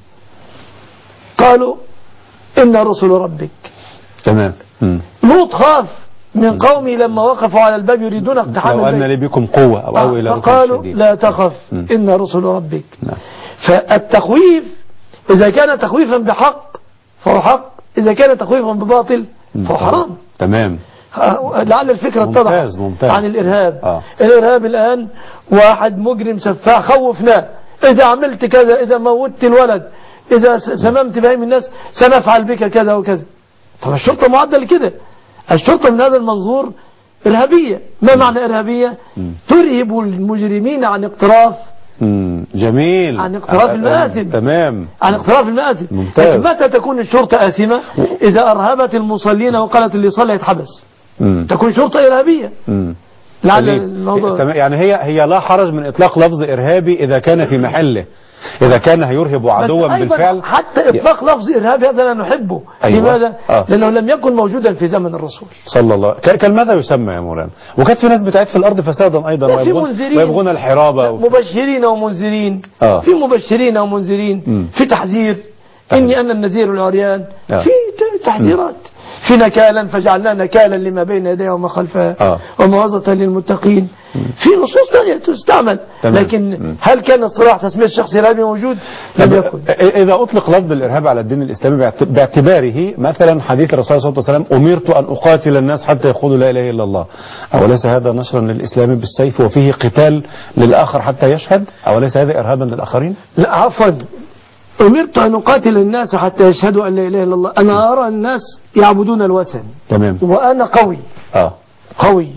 قالوا إن رسول ربك. تمام. لوط خاف من قومي لما وقفوا على الباب يريدون اقتحام البيت لو أن لي بكم قوة أو أو إلى فقالوا لا تخف م. إن رسول ربك. نعم. فالتخويف إذا كان تخويفا بحق فهو حق، إذا كان تخويفا بباطل فهو حرام. تمام. لعل الفكرة اتضحت عن الإرهاب. آه. الإرهاب الآن واحد مجرم سفاح خوفناه إذا عملت كذا إذا موتت الولد إذا سممت بهم الناس سنفعل بك كذا وكذا. طب الشرطة معدل كده. الشرطة من هذا المنظور إرهابية. ما معنى إرهابية؟ ترهب المجرمين عن اقتراف. مم. جميل. عن اقتراف المآثم. تمام. عن اقتراف المآثم. ممتاز. لكن متى تكون الشرطة آثمة؟ إذا أرهبت المصلين وقالت اللي صلى يتحبس. مم. تكون شرطة إرهابية. مم. لعل الموضوع يعني هي هي لا حرج من إطلاق لفظ إرهابي إذا كان في محله، إذا كان هيرهب عدوا بالفعل. حتى إطلاق لفظ إرهابي هذا لا نحبه. أيوة. لماذا؟ آه. لأنه لم يكن موجودا في زمن الرسول صلى الله عليه وسلم. كان ماذا يسمى يا مولانا؟ وكانت في ناس بتعيد في الأرض فسادا أيضا ويبغون, ويبغون الحرابة وفي مبشرين ومنذرين. آه. في مبشرين ومنذرين م. في تحذير إني أنا النذير العريان. آه. في تحذيرات م. في نكالا فجعلنا نكالا لما بين يديه وما خلفه آه. وموعظة للمتقين. م. في نصوص ثانية تستعمل. تمام. لكن م. هل كان اصطلاح تسمية الشخص إرهابي موجود؟ لم يكن. إذا أطلق لفظ الإرهاب على الدين الإسلامي باعتباره مثلا حديث الرسول صلى الله عليه وسلم أمرت أن أقاتل الناس حتى يقولوا لا إله إلا الله، أوليس هذا نشرا للإسلام بالسيف وفيه قتال للآخر حتى يشهد؟ أوليس هذا إرهابا للآخرين؟ لا عفوا، أمرت أن أقاتل الناس حتى يشهدوا أن لا إله إلا الله. أنا أرى الناس يعبدون الوثن. تمام. وأنا قوي آه. قوي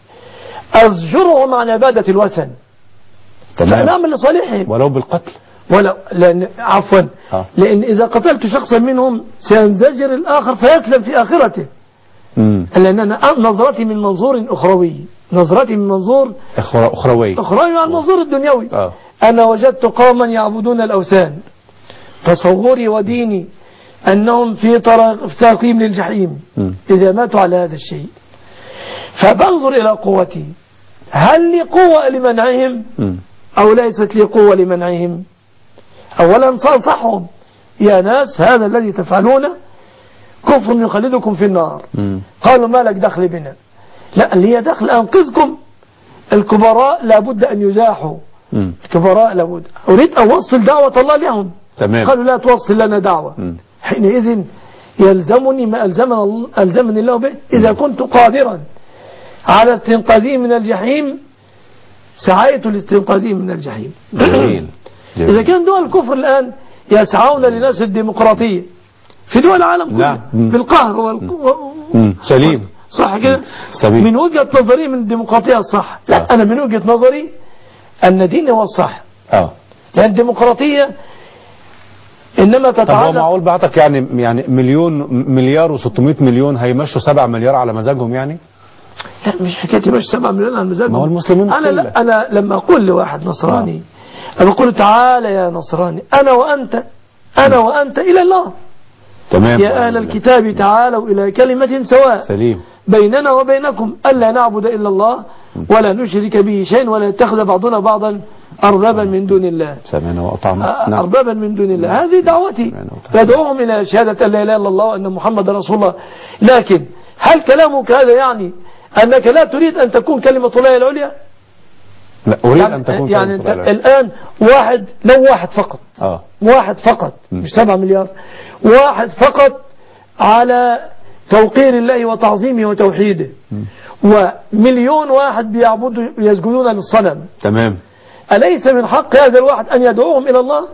أزجرهم عن عبادة الوثن. تمام. فنعمل لصالحهم ولو بالقتل. ولو لأن عفوا آه. لأن إذا قتلت شخصا منهم سينزجر الآخر فيسلم في آخرته. مم. لأن أنا نظرتي من منظور أخروي، نظرتي من منظور أخروي أخروي عن منظور الدنيوي. آه. أنا وجدت قوما يعبدون الأوثان، تصوري وديني أنهم في ترقيم للجحيم م. إذا ماتوا على هذا الشيء. فبنظر إلى قوتي، هل لي قوة لمنعهم م. أو ليست لي قوة لمنعهم؟ أولا سأنصحهم، يا ناس هذا الذي تفعلونه كفر يخلدكم في النار. م. قالوا ما لك دخل بنا؟ لا، لي دخل أنقذكم. الكبراء لابد أن يزاحوا. م. الكبراء لابد. أريد أن أوصل دعوة الله لهم. تمام. قالوا لا توصل لنا دعوة. م. حينئذ يلزمني ما ألزمني, ألزمني الله به. إذا كنت قادرا على استنقاذهم من الجحيم سعيت لاستنقاذهم من الجحيم. جميل. جميل. إذا كان دول الكفر الآن يسعون لنشر الديمقراطية في دول العالم كله بالقهر والقوة. سليم. صح كده؟ من وجهة نظري من الديمقراطية الصح. لا آه. أنا من وجهة نظري أن ديني هو الصح. آه. لأن الديمقراطية إنما تتعلق. طب هو معقول بعتك يعني يعني مليون مليار وستمائة مليون هيمشوا سبعة مليار على مزاجهم يعني؟ لا مش حكاية مش سبعة مليون على مزاجهم. ما هو المسلمين أنا لا أنا لما أقول لواحد نصراني أنا أقول تعالى يا نصراني أنا وأنت أنا وأنت إلى الله. تمام. يا أهل الكتاب تعالوا إلى كلمة سواء سليم بيننا وبينكم ألا نعبد إلا الله ولا نشرك به شيئا ولا يتخذ بعضنا بعضا أربابا من دون الله. سمعنا وأطعنا. أربابا من دون الله. هذه دعوتي يدعوهم إلى شهادة أن لا إله إلا الله وأن محمد رسول الله. لكن هل كلامك هذا يعني أنك لا تريد أن تكون كلمة الله العليا؟ لا أريد يعني أن تكون يعني كلمة الله الآن واحد لو واحد فقط آه. واحد فقط م. مش سبعة مليار واحد فقط على توقير الله وتعظيمه وتوحيده م. ومليون واحد بيعبدوا يسجدون للصنم. تمام. أليس من حق هذا الواحد أن يدعوهم إلى الله؟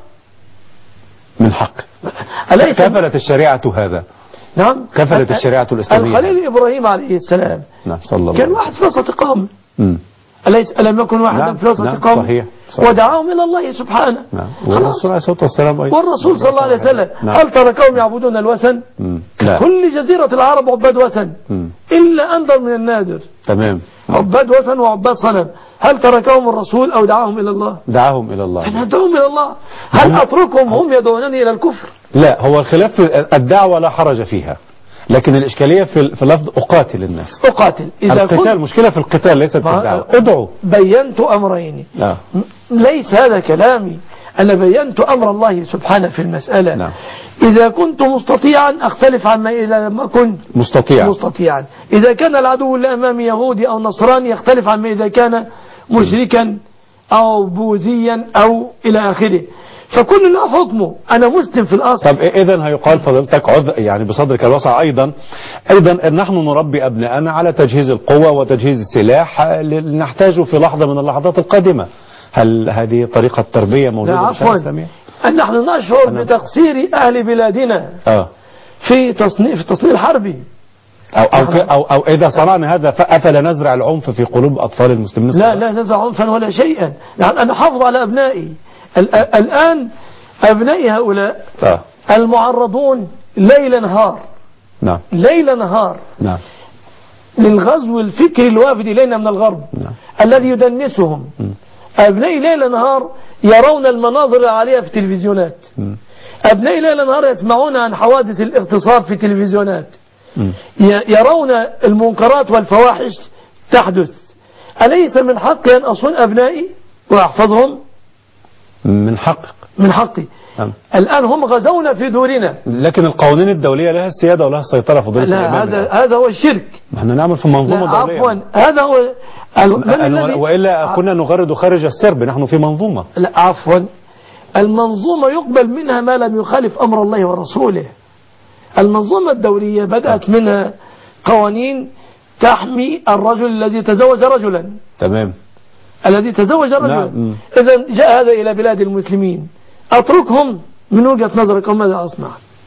من حق. أليس كفلت الشريعة هذا. نعم كفلت الشريعة الإسلامية. الخليل إبراهيم عليه السلام نعم صلى الله كان واحد في وسط قوم أليس ألم يكن واحدا نعم. في وسط نعم. قوم صحيح. صحيح. ودعاهم إلى الله سبحانه. نعم. والرسول عليه الصلاة والسلام أيضا. والرسول صلى الله عليه وسلم نعم. هل ترى قوم يعبدون الوثن؟ كل جزيرة العرب عباد وثن مم. إلا أندر من النادر. تمام. عباد وثن وعباد صنم. هل تركهم الرسول أو دعاهم إلى الله؟ دعاهم إلى الله. أنا أدعوهم إلى الله. هل أتركهم هم يدعونني إلى الكفر؟ لا هو الخلاف في الدعوة لا حرج فيها لكن الإشكالية في في لفظ أقاتل الناس. أقاتل إذا القتال المشكلة في القتال ليست في الدعوة. ادعوا. بينت أمرين. آه. ليس هذا كلامي أنا بينت أمر الله سبحانه في المسألة. نعم. إذا كنت مستطيعا أختلف عما إذا لم أكن مستطيعا. مستطيعا. إذا كان العدو اللي أمامي يهودي أو نصراني يختلف عما إذا كان مشركا أو بوذيا أو إلى آخره فكل له حكمه. أنا مسلم في الأصل. طب إذن هيقال فضلتك عذ يعني بصدرك الواسع أيضا أيضا نحن نربي أبنائنا على تجهيز القوة وتجهيز السلاح نحتاجه في لحظة من اللحظات القادمة. هل هذه طريقة تربية موجودة في الشريعة الإسلامية؟ أن نحن نشعر أنا... بتقصير أهل بلادنا آه. في تصنيف في التصنيف الحربي أو, أو, أو, أو إذا صنعنا هذا أفلا نزرع العنف في قلوب أطفال المسلمين؟ لا لا نزرع عنفا ولا شيئا. يعني أنا حافظ على أبنائي الآن أبنائي هؤلاء آه. المعرضون ليل نهار نعم ليل نهار نعم للغزو الفكري الوافد إلينا من الغرب نعم. الذي يدنسهم م. أبنائي ليل نهار يرون المناظر العالية في التلفزيونات م. أبنائي ليل نهار يسمعون عن حوادث الاغتصاب في التلفزيونات م. يرون المنكرات والفواحش تحدث. أليس من حقي أن أصون أبنائي وأحفظهم؟ من حقك. من حقي. أم. الآن هم غزونا في دورنا لكن القوانين الدولية لها السيادة ولها السيطرة فضيلة لا هذا هذا هو الشرك. احنا نعمل في منظومة دولية. عفوا هذا هو ال... وإلا كنا نغرد خارج السرب. نحن في منظومة. لا عفوا المنظومة يقبل منها ما لم يخالف أمر الله ورسوله. المنظومة الدولية بدأت منها قوانين تحمي الرجل الذي تزوج رجلا. تمام. الذي تزوج رجلا. نعم. إذا جاء هذا إلى بلاد المسلمين أتركهم من وجهة نظرك ماذا أصنع؟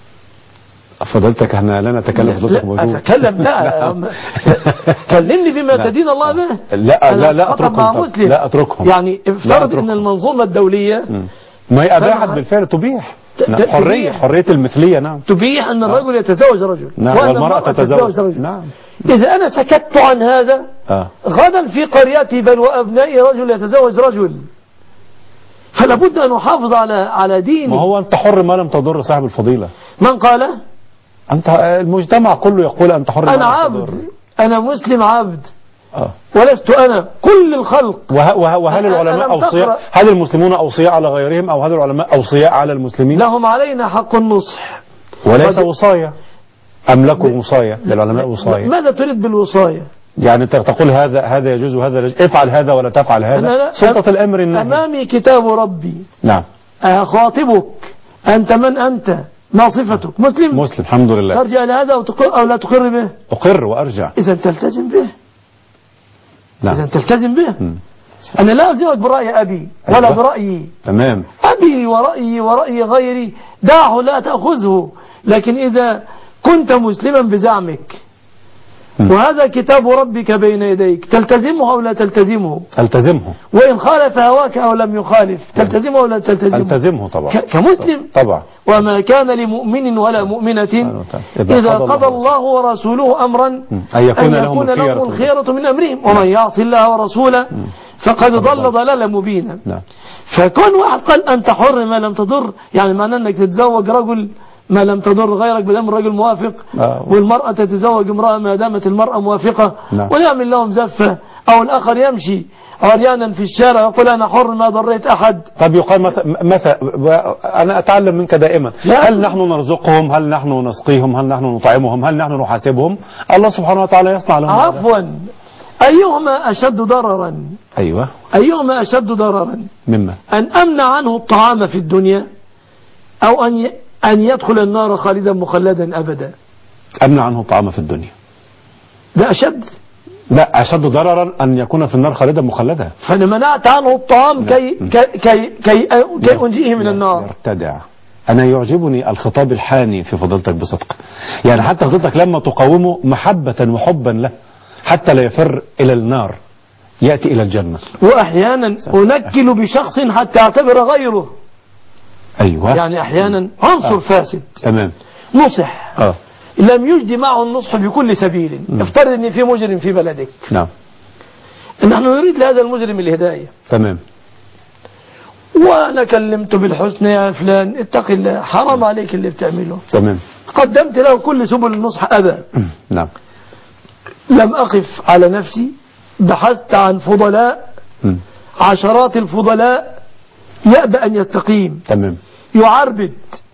فضلتك احنا لا نتكلم في ضدك موجود. أتكلم لا كلمني بما تدين الله به. لا لا لا أتركهم. لا أتركهم. يعني افترض أن المنظومة الدولية ما هي أباحت بالفعل تبيح حرية حرية المثلية. نعم تبيح أن الرجل يتزوج رجل نعم والمرأة تتزوج رجل. نعم. إذا أنا سكت عن هذا آه. غدا في قريتي بل وأبنائي رجل يتزوج رجل فلا بد أن أحافظ على على ديني. ما هو أنت حر ما لم تضر صاحب الفضيلة. من قال؟ أنت المجتمع كله يقول أنت حر ما أنا لم عبد تضر. أنا مسلم عبد آه. ولست أنا كل الخلق. وه وه وهل العلماء أوصياء؟ هل المسلمون أوصياء على غيرهم أو هل العلماء أوصياء على المسلمين؟ لهم علينا حق النصح وليس وصاية. أم لكم وصاية للعلماء وصاية؟ ماذا تريد بالوصاية؟ يعني تقول هذا هذا يجوز وهذا يجوز. افعل هذا ولا تفعل هذا. سلطة الأمر النهي. أمامي كتاب ربي. نعم. أخاطبك أنت من أنت؟ ما صفتك؟ مسلم. مسلم الحمد لله. ترجع لهذا وتقر أو لا تقر به؟ أقر وأرجع. إذا تلتزم به. نعم. إذا تلتزم به. م. أنا لا أزيد برأي أبي ولا أيوة. برأيي. تمام. أبي ورأيي ورأي غيري دعه لا تأخذه. لكن إذا كنت مسلما بزعمك وهذا كتاب ربك بين يديك، تلتزمه أو لا تلتزمه؟ التزمه. وإن خالف هواك أو لم يخالف تلتزمه أو لا تلتزمه؟ التزمه طبعا كمسلم طبعا. وما كان لمؤمن ولا مؤمنة إذا قضى الله ورسوله أمرا أن يكون لهم الخيرة من أمرهم ومن يعص الله ورسوله فقد ضل ضلالا مبينا. فكون واحد قال أنت حر ما لم تضر، يعني معناه أنك تتزوج رجل ما لم تضر غيرك بدم الرجل موافق، آه. والمرأة تتزوج امرأة ما دامت المرأة موافقة، نعم. ويعمل لهم زفة، أو الآخر يمشي عريانا في الشارع ويقول أنا حر ما ضريت أحد. طب يقال مثلا أنا أتعلم منك دائما، هل نحن نرزقهم، هل نحن نسقيهم، هل نحن نطعمهم، هل نحن نحاسبهم؟ الله سبحانه وتعالى يصنع لهم. عفوا، أيهما أشد ضررا؟ أيوة، أيهما أشد ضررا مما أن أمنع عنه الطعام في الدنيا أو أن أن يدخل النار خالدا مخلدا أبدا؟ أمنع عنه الطعام في الدنيا ده أشد. لا، أشد ضررا أن يكون في النار خالدا مخلدا. فأنا منعت عنه الطعام كي كي كي كي, كي أنجيه من النار. يرتدع. أنا يعجبني الخطاب الحاني في فضيلتك بصدق، يعني حتى فضيلتك لما تقاومه محبة وحبا له حتى لا يفر إلى النار يأتي إلى الجنة. وأحيانا أنكل بشخص حتى يعتبر غيره. أيوة. يعني أحيانا عنصر آه. فاسد تمام نصح آه. لم يجد معه النصح بكل سبيل. م. افترض أن في مجرم في بلدك، نعم، نحن نريد لهذا المجرم الهداية، تمام، وأنا كلمته بالحسنى يا فلان اتق الله حرام عليك اللي بتعمله، تمام، قدمت له كل سبل النصح أبى. نعم. لم أقف على نفسي، بحثت عن فضلاء، م. عشرات الفضلاء، يأبى أن يستقيم، تمام، يعربد،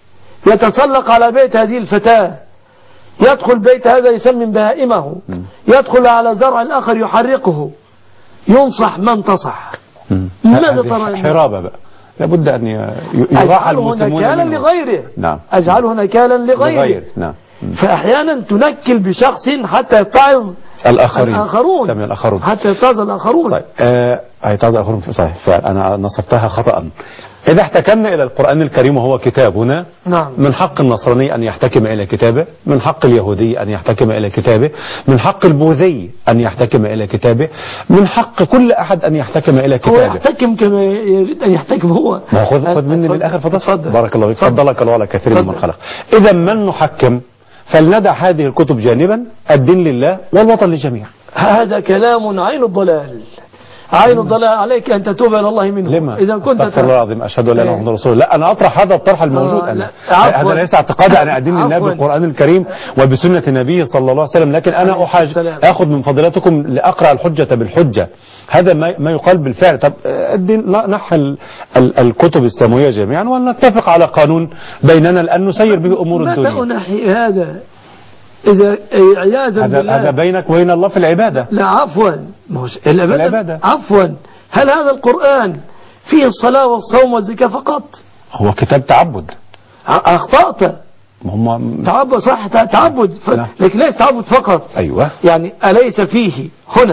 يتسلق على بيت هذه الفتاة، يدخل بيت هذا يسمم بهائمه، م. يدخل على زرع الآخر يحرقه، ينصح من تصح. ماذا ترى؟ حرابة بقى، لابد أن يراعى المسلمون نكالا لغيره. نعم. أجعله نكالا لغيره. لغير. نعم. فأحيانا تنكل بشخص حتى يتعظ الآخرين. الآخرون. تمام، الآخرون حتى يتعظ الآخرون. طيب آه يتعظ الآخرون صحيح، فأنا نصبتها خطأ. إذا احتكمنا إلى القرآن الكريم وهو كتابنا، نعم. من حق النصراني أن يحتكم إلى كتابه، من حق اليهودي أن يحتكم إلى كتابه، من حق البوذي أن يحتكم إلى كتابه، من حق كل أحد أن يحتكم إلى كتابه. هو يحتكم كما يريد أن يحتكم هو. ما خذ خذ مني للآخر فتفضل. بارك الله فيك. فضلك الله على كثير من خلق. إذا من نحكم فلندع هذه الكتب جانبا، الدين لله والوطن للجميع. هذا كلام عين الضلال، عين الضلال، عليك أن تتوب إلى الله منه. لما؟ إذا كنت استغفر الله العظيم، أشهد أن لا إله إلا الله رسول. لا، أنا أطرح هذا الطرح الموجود. آه أنا هذا ليس اعتقادي، أنا أدين لله بالقرآن الكريم وبسنة النبي صلى الله عليه وسلم، لكن أنا أحاج أخذ من فضيلتكم لأقرأ الحجة بالحجة. هذا ما ما يقال بالفعل. طب الدين نحل الكتب السماوية جميعا ونتفق على قانون بيننا لأن نسير به أمور الدنيا. متى أنحي هذا؟ إذا عياذا بالله هذا بينك وبين الله في العبادة. لا عفوا، مش العبادة. العبادة عفوا، هل هذا القرآن فيه الصلاة والصوم والزكاة فقط؟ هو كتاب تعبد. أخطأت. هم تعبد صح، تعبد ف... لكن ليس تعبد فقط. أيوة. يعني أليس فيه هنا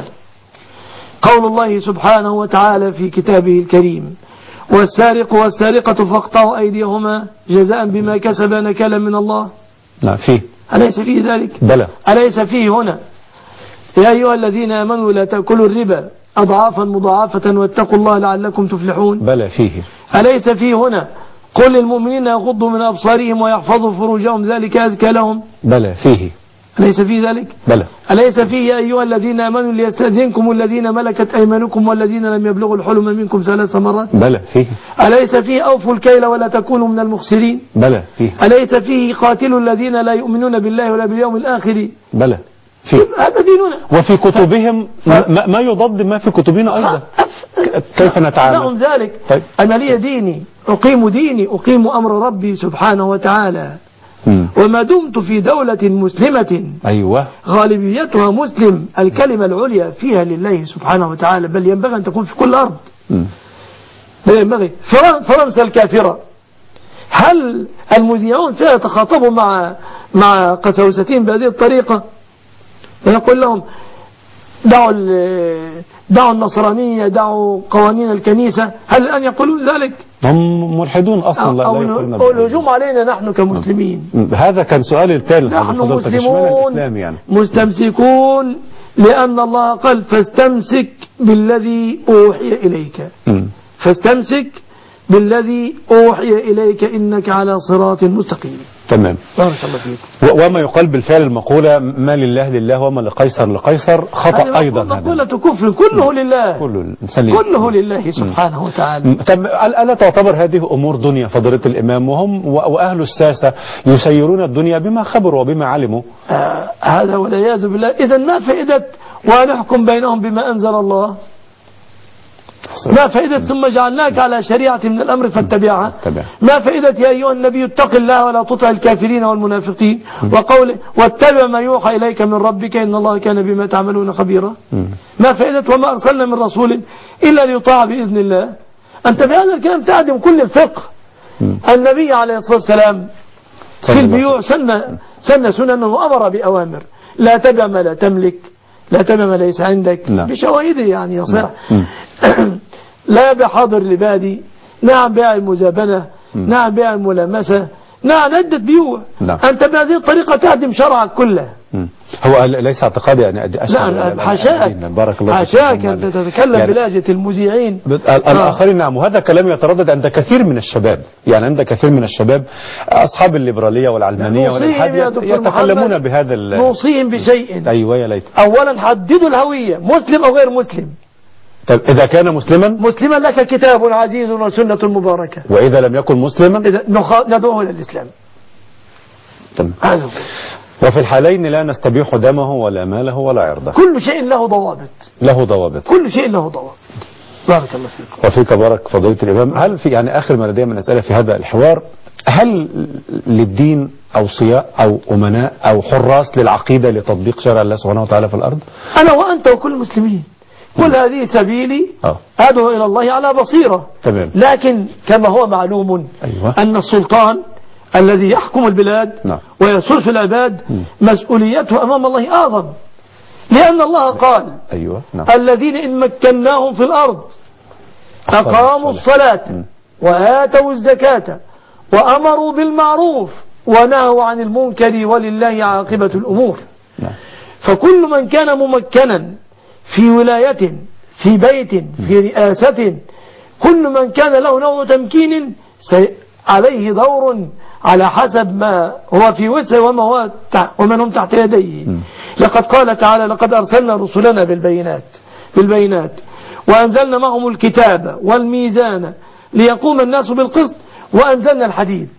قول الله سبحانه وتعالى في كتابه الكريم والسارق والسارقة فاقطعوا أيديهما جزاء بما كسبا نكالا من الله؟ لا فيه. أليس فيه ذلك؟ بلى. أليس فيه هنا يا أيها الذين آمنوا لا تأكلوا الربا أضعافا مضاعفة واتقوا الله لعلكم تفلحون؟ بلى فيه. أليس فيه هنا قل للمؤمنين يغضوا من أبصارهم ويحفظوا فروجهم ذلك أزكى لهم؟ بلى فيه. أليس فيه ذلك؟ بلى. أليس فيه يا أيها الذين آمنوا ليستأذنكم الذين ملكت أيمانكم والذين لم يبلغوا الحلم منكم ثلاث مرات؟ بلى فيه. أليس فيه أوفوا الكيل ولا تكونوا من المخسرين؟ بلى فيه. أليس فيه قاتلوا الذين لا يؤمنون بالله ولا باليوم الآخر؟ بلى فيه. هذا ديننا. وفي كتبهم ما, ما يضاد ما في كتبنا أيضا. كيف نتعامل؟ نعم ذلك. طيب. أنا لي ديني، أقيم ديني، أقيم أمر ربي سبحانه وتعالى. م. وما دمت في دولة مسلمة، أيوة، غالبيتها مسلم، الكلمة العليا فيها لله سبحانه وتعالى، بل ينبغي أن تكون في كل أرض. م. بل ينبغي. فرنسا الكافرة، هل المذيعون فيها يتخاطبوا مع مع قساوستين بهذه الطريقة ويقول لهم دعوا دعوا النصرانية، دعوا قوانين الكنيسة، هل الآن يقولون ذلك؟ هم ملحدون أصلا. لا أو, أو الهجوم علينا نحن كمسلمين. هذا كان سؤالي التالي. نحن مسلمون يعني. مستمسكون لأن الله قال فاستمسك بالذي أوحي إليك. م. فاستمسك بالذي أوحي إليك إنك على صراط مستقيم. تمام. بارك الله فيك. وما يقال بالفعل المقولة ما لله لله وما لقيصر لقيصر خطأ أيضا. مقولة كفر، كله لله. كله, كله لله سبحانه وتعالى. طب ألا تعتبر هذه أمور دنيا فضيلة الإمام، وهم وأهل الساسة يسيرون الدنيا بما خبروا وبما علموا؟ آه هذا والعياذ بالله. إذا ما فائدة ونحكم بينهم بما أنزل الله؟ ما فائدة ثم جعلناك على شريعة من الأمر فاتبعها؟ ما فائدة يا أيها النبي اتق الله ولا تطع الكافرين والمنافقين وقوله واتبع ما يوحى إليك من ربك إن الله كان بما تعملون خبيرا؟ ما فائدة وما أرسلنا من رسول إلا ليطاع بإذن الله؟ أنت بهذا الكلام تعدم كل الفقه. النبي عليه الصلاة والسلام في البيوع سن سن سننه وأمر بأوامر، لا تبع ما لا تملك، لا تبع ما ليس عندك، بشواهده يعني يصح. لا بحاضر لبادي، نعم بيع المزابنة، نعم بيع الملامسة، نعم عدة بيوع. أنت بهذه الطريقة تهدم شرعك كله. هو ليس اعتقادي يعني أشهر. لا حاشاك، بارك الله فيك. حاشاك أنت تتكلم يعني بلهجة المذيعين الآخرين. نعم. وهذا كلام يتردد عند كثير من الشباب، يعني عند كثير من الشباب أصحاب الليبرالية والعلمانية والإلحاد يتكلمون بهذا. نوصيهم بشيء. أيوة يا ليت. أولا حددوا الهوية، مسلم أو غير مسلم. طيب إذا كان مسلما مسلما لك كتاب عزيز وسنة مباركة، وإذا لم يكن مسلما ندعوه إلى الإسلام. تمام. وفي الحالين لا نستبيح دمه ولا ماله ولا عرضه. كل شيء له ضوابط. له ضوابط. كل شيء له ضوابط. بارك الله فيك. وفيك بارك فضيلة الإمام. هل في يعني آخر ما لدي من أسئلة في هذا الحوار، هل للدين أوصياء أو أمناء أو حراس للعقيدة لتطبيق شرع الله سبحانه وتعالى في الأرض؟ أنا وأنت وكل المسلمين. كل هذه سبيلي أدعو إلى الله على بصيرة. تمام. لكن كما هو معلوم أيوة. أن السلطان الذي يحكم البلاد نعم. ويسول في العباد م. مسؤوليته أمام الله أعظم، لأن الله قال أيوة. نعم. الذين إن مكناهم في الأرض أقاموا الصلاة وآتوا الزكاة وأمروا بالمعروف ونهوا عن المنكر ولله عاقبة الأمور. نعم. فكل من كان ممكنا في ولاية، في بيت، في رئاسة، كل من كان له نوع تمكين عليه دور على حسب ما هو في وسعه وما هو ومن هم تحت يديه. لقد قال تعالى لقد أرسلنا رسلنا بالبينات بالبينات وأنزلنا معهم الكتاب والميزان ليقوم الناس بالقسط وأنزلنا الحديد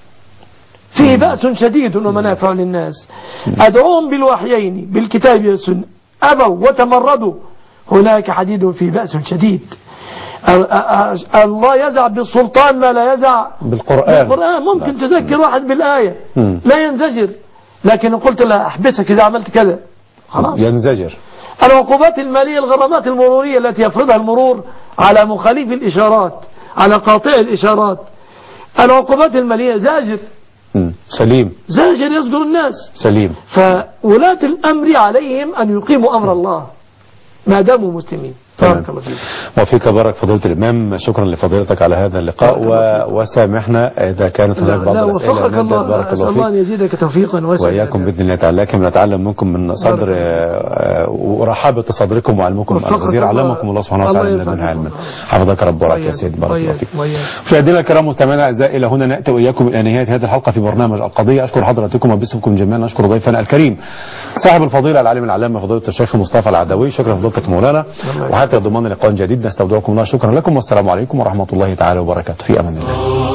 فيه بأس شديد ومنافع للناس. أدعوهم بالوحيين بالكتاب والسنة أبوا وتمردوا، هناك حديد فيه بأس شديد. الله يزع بالسلطان ما لا يزع بالقرآن. بالقرآن ممكن لا. تذكر واحد بالآية م. لا ينزجر، لكن قلت له أحبسك إذا عملت كذا خلاص ينزجر. العقوبات المالية، الغرامات المرورية التي يفرضها المرور على مخالف الإشارات، على قاطع الإشارات، العقوبات المالية زاجر م. سليم، زاجر يصدر الناس سليم. فولاة الأمر عليهم أن يقيموا أمر الله ما داموا مسلمين. بارك الله فيك. وفيك بارك فضيلة الإمام. شكرا لفضيلتك على هذا اللقاء و... وسامحنا إذا كانت هناك بعض الأسئلة. لا الله. بارك الله فيك. الله أن يزيدك توفيقا وسعا وإياكم بإذن الله تعالى. لكن نتعلم منكم من صدر ورحابة صدركم وعلمكم الغزير. علمكم الله سبحانه وتعالى من لدن علما. حفظك رب ورعاك يا سيد. بارك الله فيك. مشاهدينا الكرام مستمعينا الأعزاء، إلى هنا نأتي وإياكم إلى نهاية هذه الحلقة في برنامج القضية. أشكر حضراتكم وباسمكم جميعا نشكر ضيفنا الكريم صاحب الفضيلة العالم العلامة فضيلة الشيخ مصطفى العدوي. شكرا لفضيلتك مولانا، وحتى ضمان لقاء جديد نستودعكم الله. شكرا لكم والسلام عليكم ورحمة الله تعالى وبركاته. في أمان الله.